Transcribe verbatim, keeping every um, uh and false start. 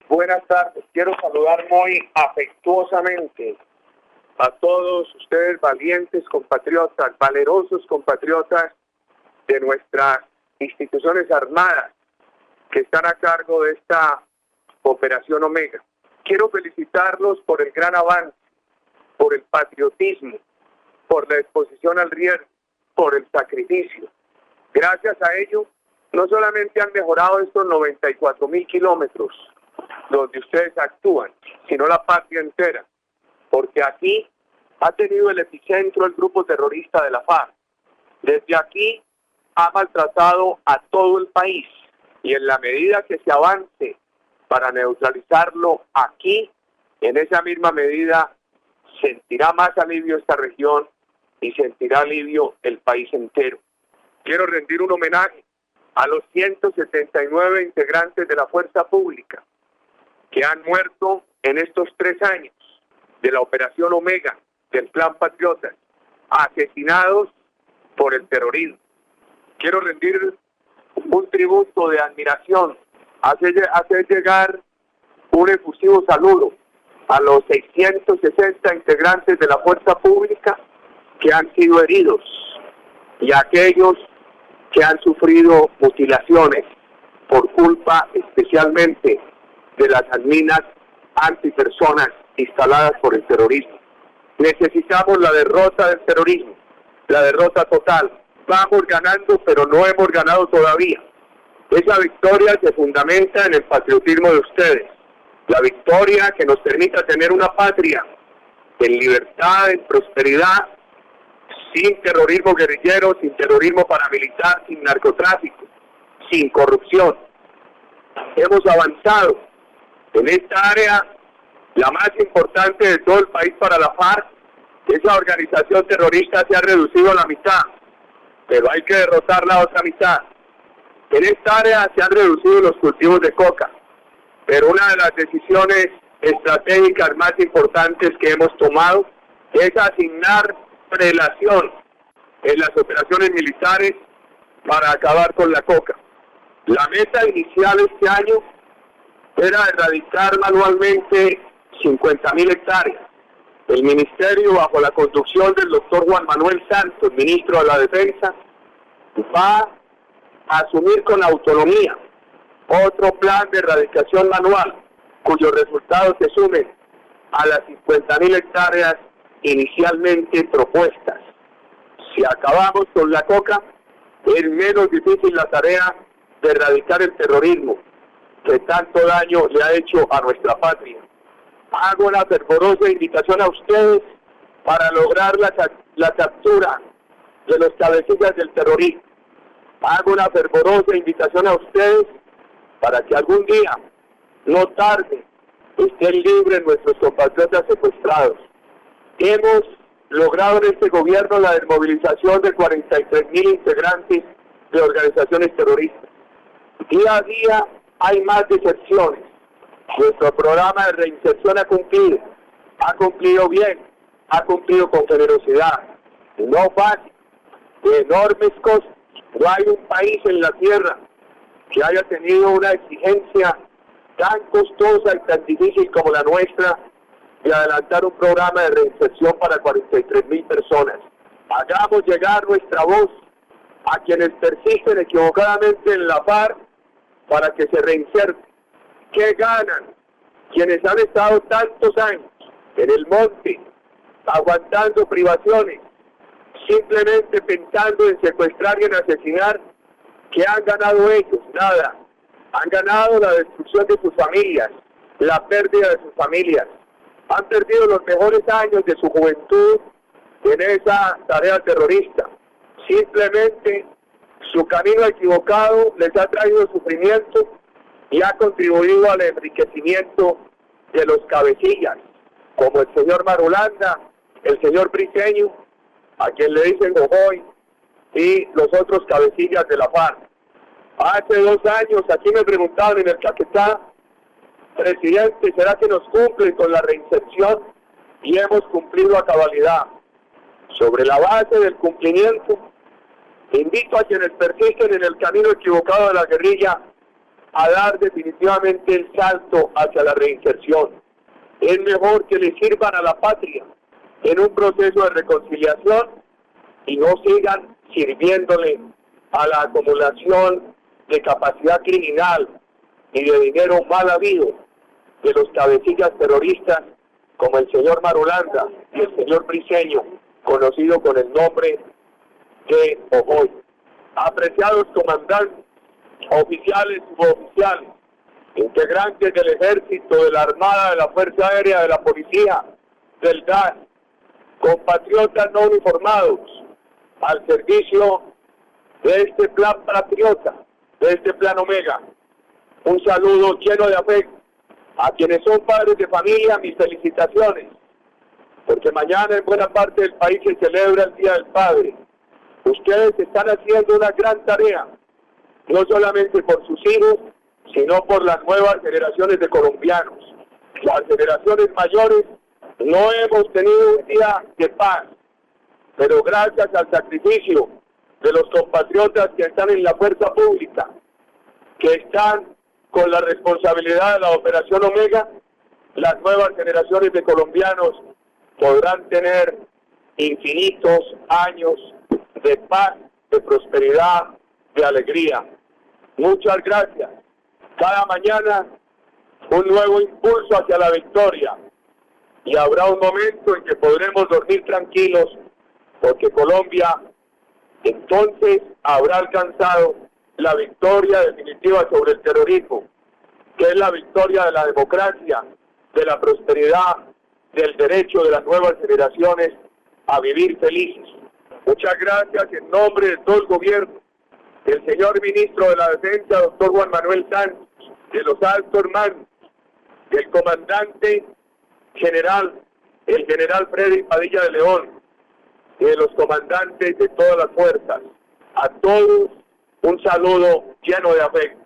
Buenas tardes. Quiero saludar muy afectuosamente a todos ustedes, valientes compatriotas, valerosos compatriotas de nuestras instituciones armadas que están a cargo de esta Operación Omega. Quiero felicitarlos por el gran avance, por el patriotismo, por la exposición al riesgo, por el sacrificio. Gracias a ello, no solamente han mejorado estos noventa y cuatro mil kilómetros donde ustedes actúan, sino la patria entera, porque aquí ha tenido el epicentro el grupo terrorista de la FARC. Desde aquí ha maltratado a todo el país, y en la medida que se avance para neutralizarlo aquí, en esa misma medida sentirá más alivio esta región y sentirá alivio el país entero. Quiero rendir un homenaje a los ciento setenta y nueve integrantes de la fuerza pública que han muerto en estos tres años de la Operación Omega, del Plan Patriota, asesinados por el terrorismo. Quiero rendir un tributo de admiración, hacer, hacer llegar un efusivo saludo a los seiscientos sesenta integrantes de la fuerza pública que han sido heridos y a aquellos que han sufrido mutilaciones por culpa especialmente de las minas antipersonas instaladas por el terrorismo. Necesitamos la derrota del terrorismo, la derrota total. Vamos ganando, pero no hemos ganado todavía. Esa victoria se fundamenta en el patriotismo de ustedes. La victoria que nos permita tener una patria en libertad, en prosperidad, sin terrorismo guerrillero, sin terrorismo paramilitar, sin narcotráfico, sin corrupción. Hemos avanzado en esta área, la más importante de todo el país para la FARC. Esa organización terrorista se ha reducido a la mitad, pero hay que derrotar la otra mitad. En esta área se han reducido los cultivos de coca, pero una de las decisiones estratégicas más importantes que hemos tomado es asignar prelación en las operaciones militares para acabar con la coca. La meta inicial este año era erradicar manualmente cincuenta mil hectáreas. El Ministerio, bajo la conducción del doctor Juan Manuel Santos, ministro de la Defensa, va a asumir con autonomía otro plan de erradicación manual, cuyos resultados se sumen a las cincuenta mil hectáreas inicialmente propuestas. Si acabamos con la coca, es menos difícil la tarea de erradicar el terrorismo que tanto daño le ha hecho a nuestra patria. Hago una fervorosa invitación a ustedes para lograr la, la captura de los cabecillas del terrorismo. Hago una fervorosa invitación a ustedes para que algún día, no tarde, estén libres nuestros compatriotas secuestrados. Hemos logrado en este gobierno la desmovilización de cuarenta y tres mil integrantes de organizaciones terroristas. Día a día hay más deserciones. Nuestro programa de reinserción ha cumplido, ha cumplido bien, ha cumplido con generosidad, no fácil, de enormes costos. No hay un país en la tierra que haya tenido una exigencia tan costosa y tan difícil como la nuestra de adelantar un programa de reinserción para cuarenta y tres mil personas. Hagamos llegar nuestra voz a quienes persisten equivocadamente en la FARC para que se reinserten. ¿Qué ganan quienes han estado tantos años en el monte, aguantando privaciones, simplemente pensando en secuestrar y en asesinar? ¿Qué han ganado ellos? Nada. Han ganado la destrucción de sus familias, la pérdida de sus familias. Han perdido los mejores años de su juventud en esa tarea terrorista. Simplemente su camino equivocado les ha traído sufrimiento y ha contribuido al enriquecimiento de los cabecillas, como el señor Marulanda, el señor Briceño, a quien le dicen Gojoy, y los otros cabecillas de la FARC. Hace dos años aquí me preguntaban en el Caquetá, presidente, ¿será que nos cumplen con la reinserción? Y hemos cumplido a cabalidad. Sobre la base del cumplimiento, invito a quienes persisten en el camino equivocado de la guerrilla a dar definitivamente el salto hacia la reinserción. Es mejor que le sirvan a la patria en un proceso de reconciliación y no sigan sirviéndole a la acumulación de capacidad criminal y de dinero mal habido de los cabecillas terroristas como el señor Marulanda y el señor Briceño, conocido con el nombre de Ojoy. Apreciados comandantes, oficiales y suboficiales, integrantes del Ejército, de la Armada, de la Fuerza Aérea, de la Policía, del G A S, compatriotas no uniformados, al servicio de este plan patriota, de este plan Omega. Un saludo lleno de afecto a quienes son padres de familia, mis felicitaciones, porque mañana en buena parte del país se celebra el Día del Padre. Ustedes están haciendo una gran tarea, no solamente por sus hijos, sino por las nuevas generaciones de colombianos. Las generaciones mayores no hemos tenido un día de paz, pero gracias al sacrificio de los compatriotas que están en la fuerza pública, que están con la responsabilidad de la Operación Omega, las nuevas generaciones de colombianos podrán tener infinitos años de paz, de prosperidad, de alegría. Muchas gracias. Cada mañana un nuevo impulso hacia la victoria y habrá un momento en que podremos dormir tranquilos porque Colombia entonces habrá alcanzado la victoria definitiva sobre el terrorismo, que es la victoria de la democracia, de la prosperidad, del derecho de las nuevas generaciones a vivir felices. Muchas gracias en nombre de todo el gobierno, del señor ministro de la Defensa, doctor Juan Manuel Sanz, de los altos mandos, del comandante general, el general Freddy Padilla de León, y de los comandantes de todas las fuerzas. A todos un saludo lleno de afecto.